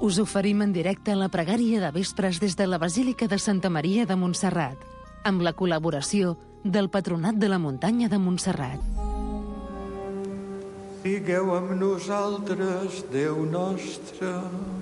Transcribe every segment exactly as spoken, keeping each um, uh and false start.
Us oferim en directe la pregària de vespres des de la Basílica de Santa Maria de Montserrat, amb la col·laboració del Patronat de la Muntanya de Montserrat. Sigueu amb nosaltres, Déu nostre.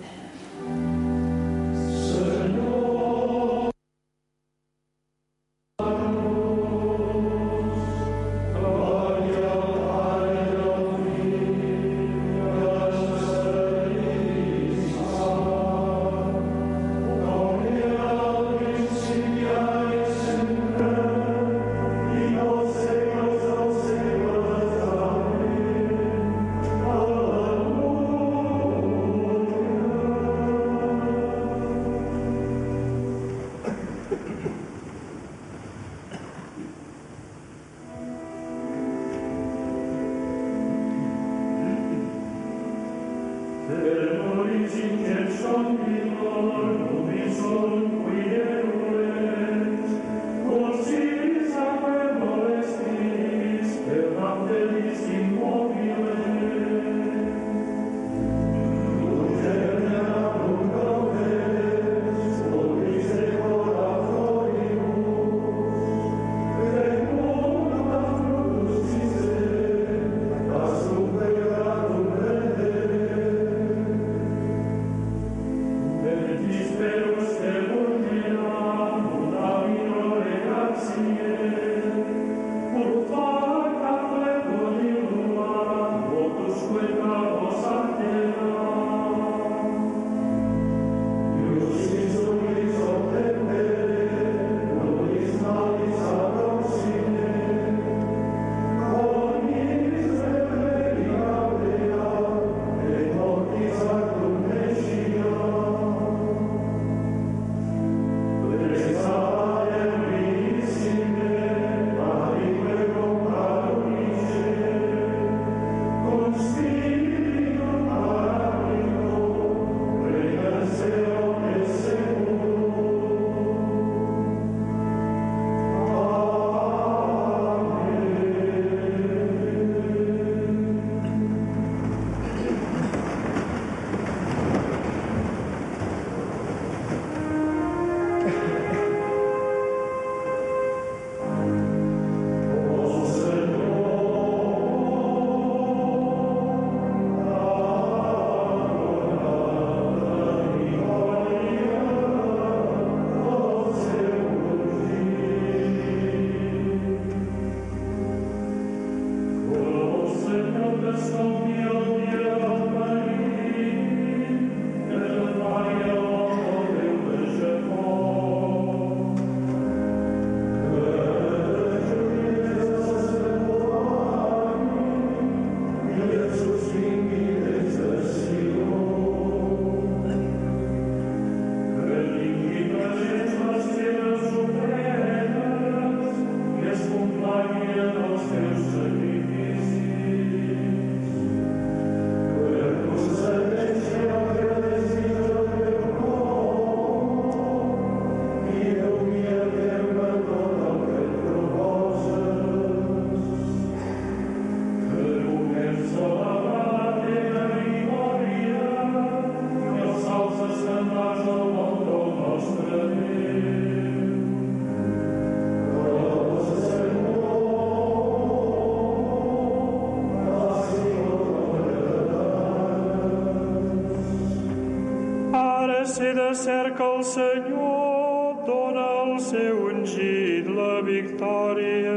Si de cert que el Senyor dona al seu ungit la victòria,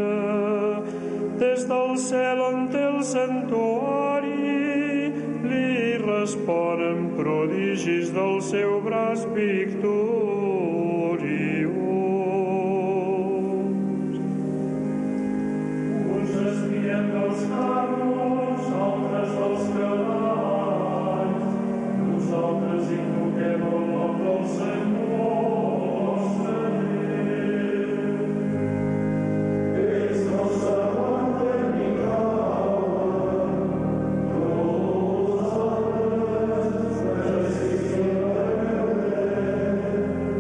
des del cel on té el santuari li responen prodigis del seu braç victoriós. Uns espien dels carros, altres dels cavalls, nosaltres invoquem el nom del Senyor nostre Déu. Ells no s'aguanten ni cauen, nosaltres resistim el meu dret.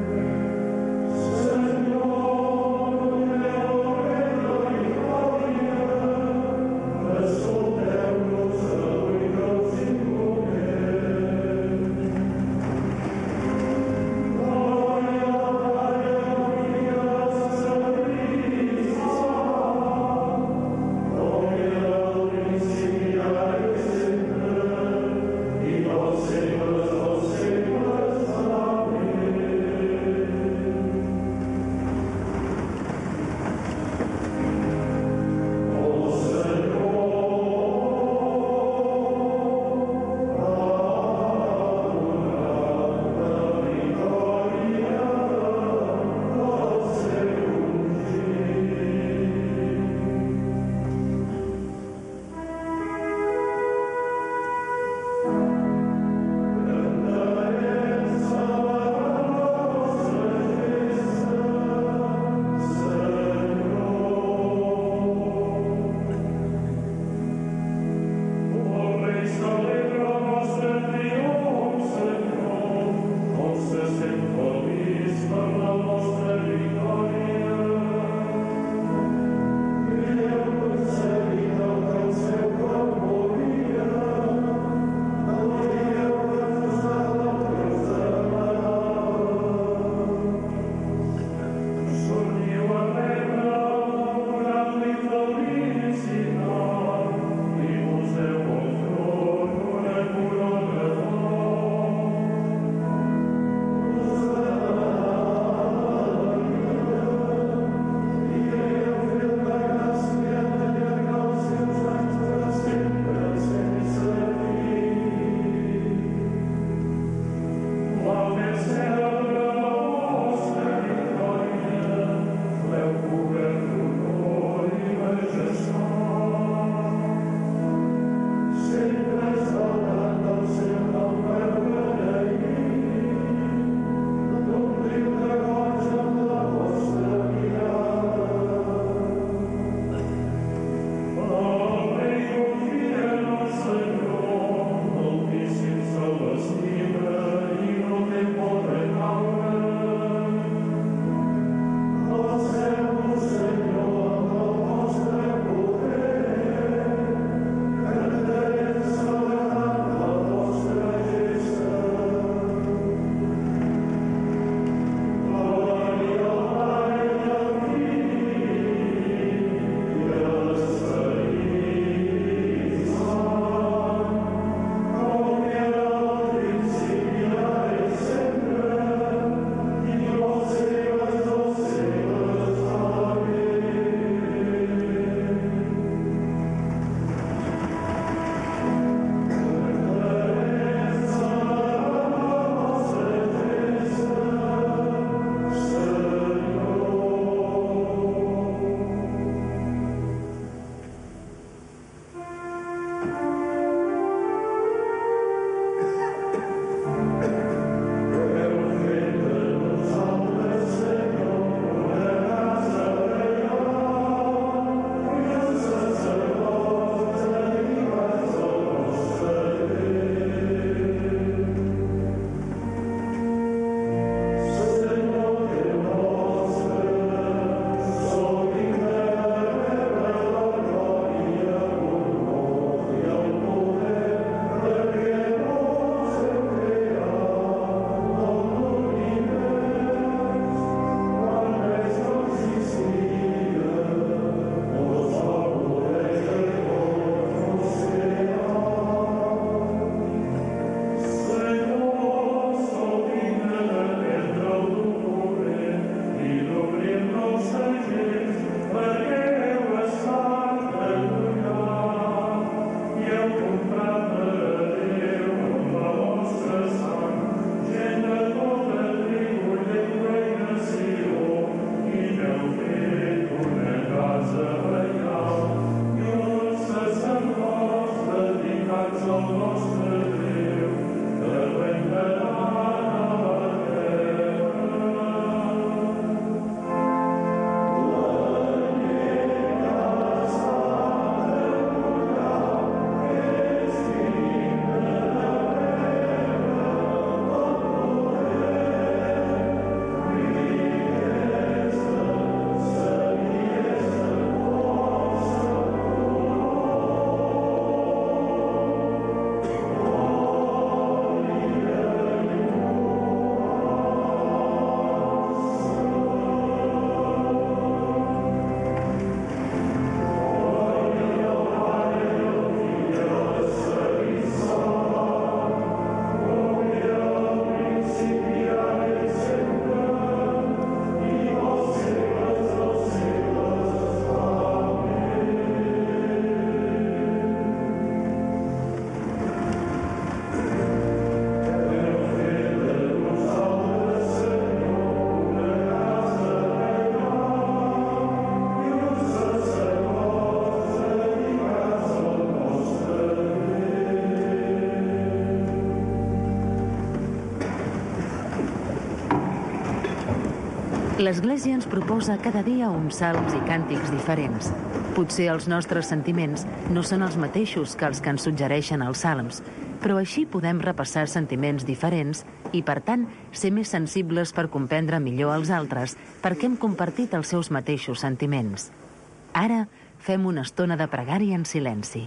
L'Església ens proposa cada dia uns salms i càntics diferents. Potser els nostres sentiments no són els mateixos que els que ens suggereixen els salms, però així podem repassar sentiments diferents i, per tant, ser més sensibles per comprendre millor els altres perquè hem compartit els seus mateixos sentiments. Ara fem una estona de pregària en silenci.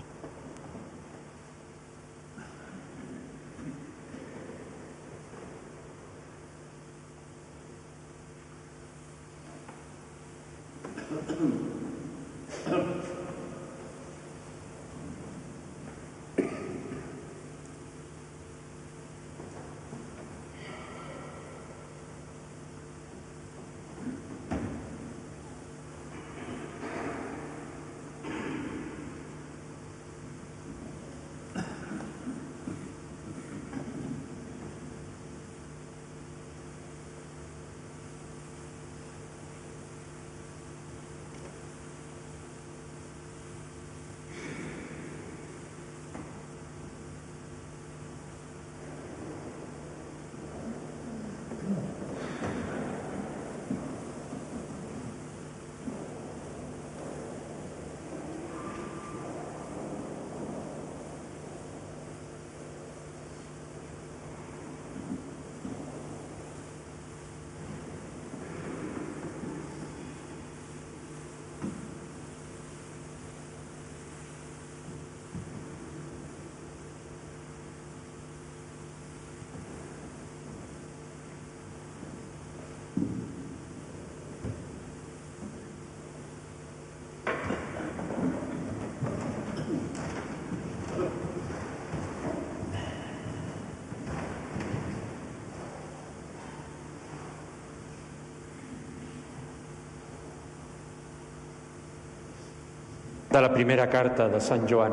De la primera carta de Sant Joan.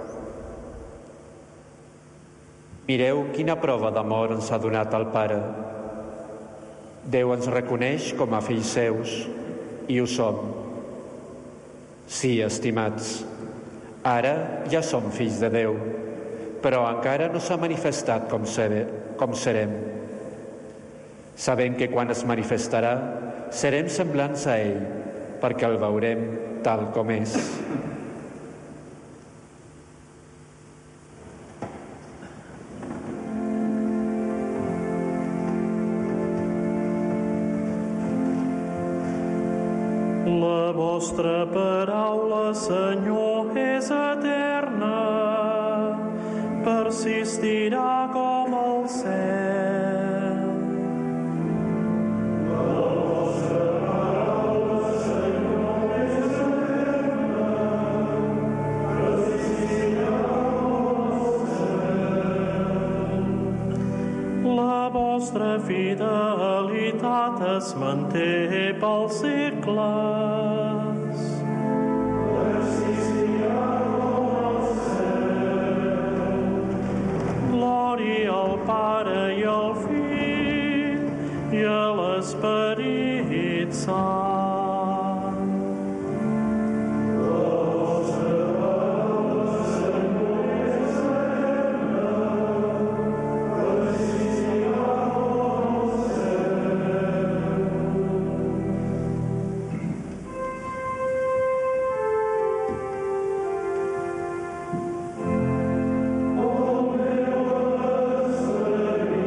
Mireu quina prova d'amor ens ha donat el Pare. Déu ens reconeix com a fills seus, i ho som. Sí, estimats, Ara ja som fills de Déu, però encara no s'ha manifestat com, ser, com serem. Sabem que quan es manifestarà serem semblants a ell, perquè el veurem tal com és. La vostra paraula, Senyor, és eterna, persistirà com el cel. La vostra paraula, Senyor, és eterna, persistirà com el cel. La vostra fidelitat es manté pels segles. Glòria al Pare i al Fill i a l'Esperit Sant. La vostra paraula, Senyor, és eterna, persistirà com el cel. O meu esperit,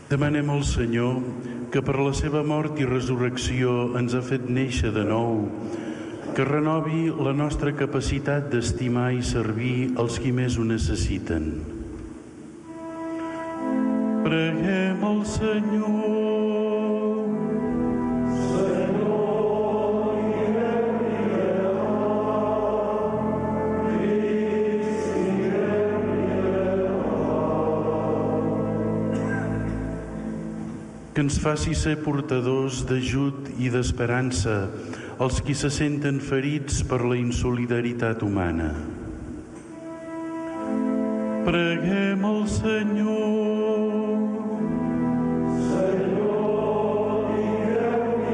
Demanem al Senyor, que per la seva mort i resurrecció ens ha fet néixer de nou, que renovi la nostra capacitat d'estimar i servir els qui més ho necessiten. Preguem al Senyor. Que ens faci ser portadors d'ajut i d'esperança als qui se senten ferits per la insolidaritat humana. Preguem al Senyor. Senyor, digueu-hi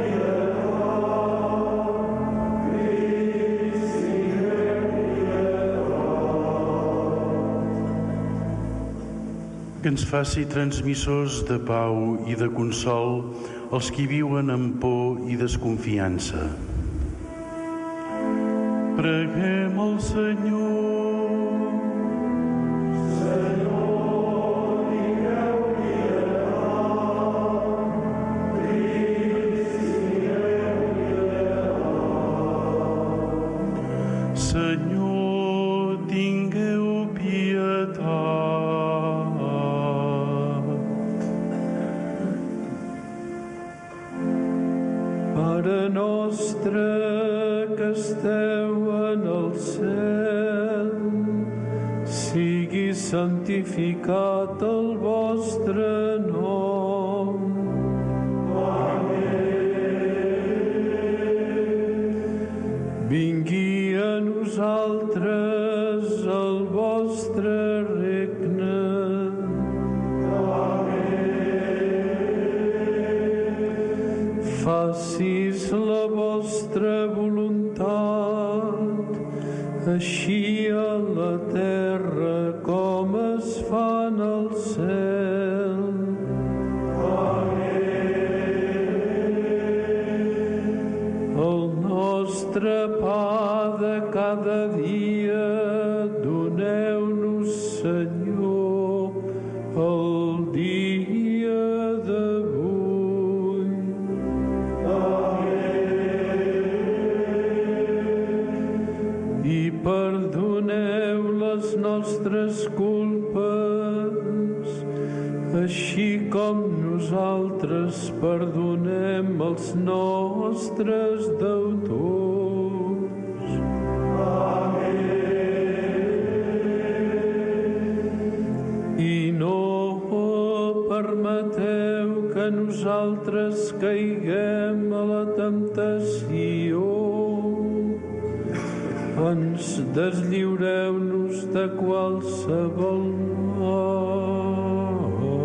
Crist, que ens faci transmissors de pau i de consol als qui viuen amb por i desconfiança. Preguem al Senyor. Senyor, digueu-hi Crist, Senyor, tingueu pietat. Pare nostre que esteu en el cel, sigui santificat el vostre nom. Vingui a nosaltres el vostre regne. Facis la vostra voluntat, així a la terra com es fa en el cel. El nostre pa de cada dia doneu-nos, Senyor, el dia d'avui. I perdoneu les nostres culpes, així com nosaltres perdonem els nostres deutors. I no permeteu que nosaltres caiguem a la temptació. Ens deslliureu-nos de qualsevol mal.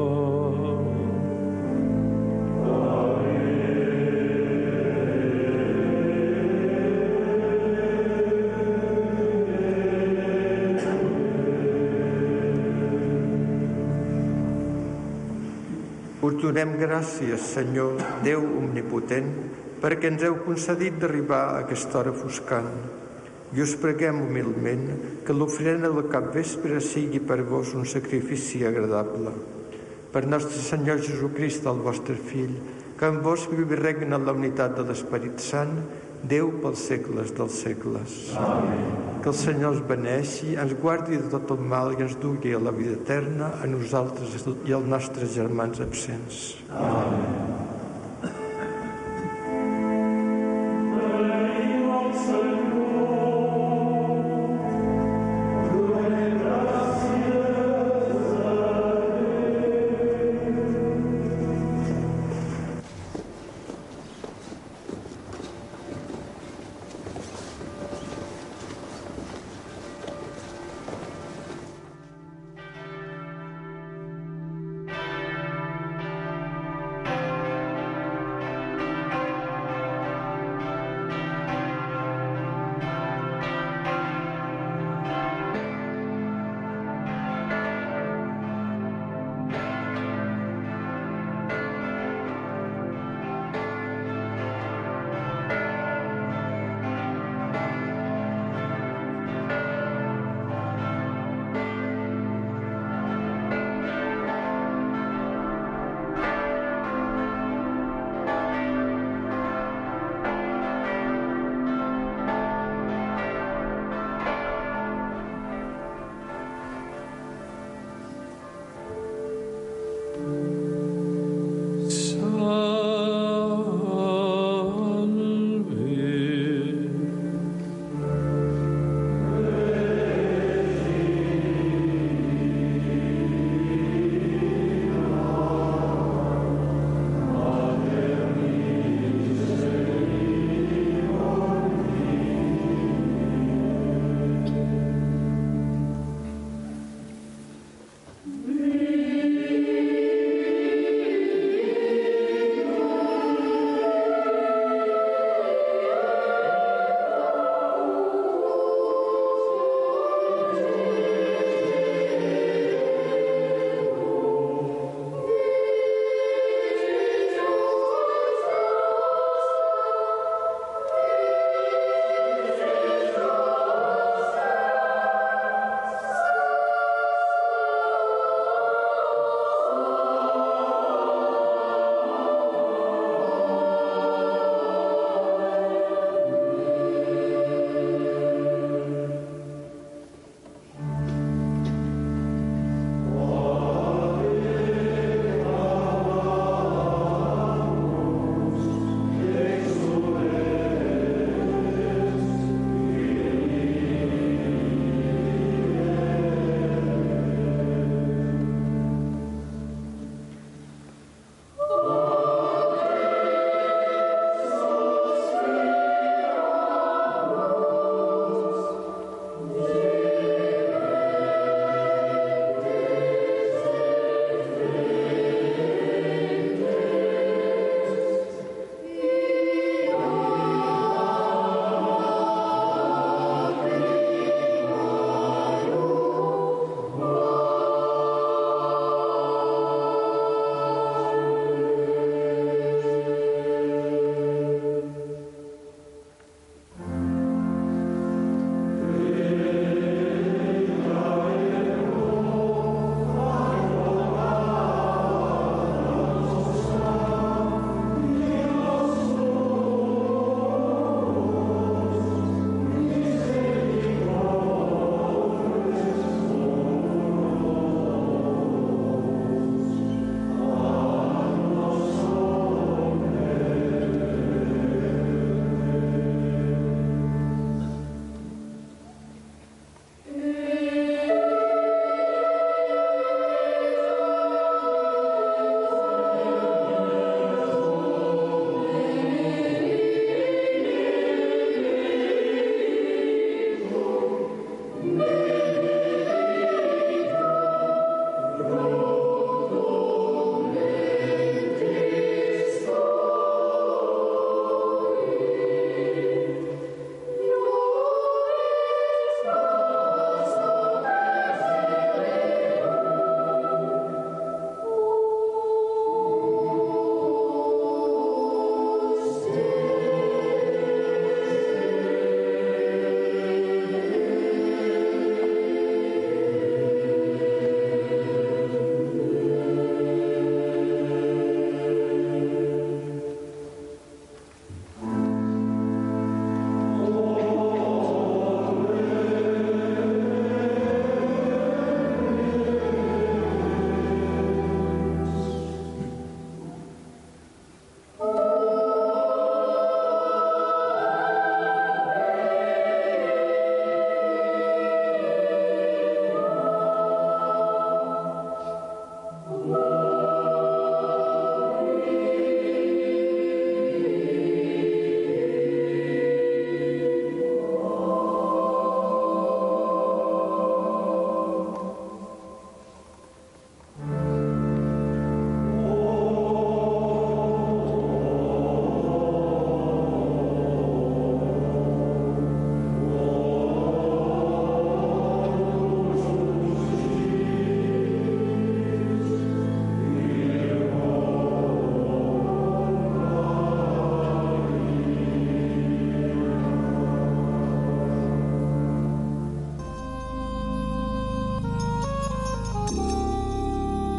Us donem gràcies, Senyor, Déu omnipotent, perquè ens heu concedit d'arribar a aquesta hora foscant. I us preguem humilment que l'ofrena del capvespre sigui per vos un sacrifici agradable. Per nostre Senyor Jesucrist, el vostre Fill, que amb vos viu i regna en la unitat de l'Esperit Sant, Déu pels segles dels segles. Amén. Que el Senyor ens beneixi, ens guardi de tot el mal i ens dugui a la vida eterna, a nosaltres i als nostres germans absents. Amén.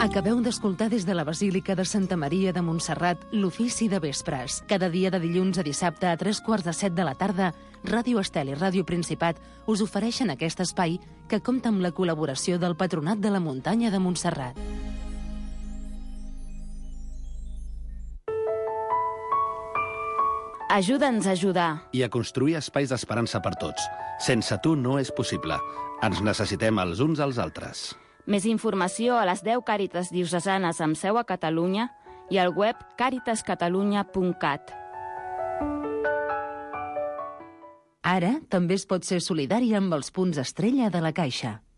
Acabeu d'escoltar des de la Basílica de Santa Maria de Montserrat l'Ofici de Vespres. Cada dia de dilluns a dissabte a tres quarts de set de la tarda, Ràdio Estel i Ràdio Principat us ofereixen aquest espai que compta amb la col·laboració del Patronat de la Muntanya de Montserrat. Ajuda'ns a ajudar. I a construir espais d'esperança per tots. Sense tu no és possible. Ens necessitem els uns als altres. Més informació a les deu Càritas diocesanes amb seu a Catalunya i al web càritas catalunya punt cat. Ara també es pot ser solidari amb els punts estrella de la Caixa.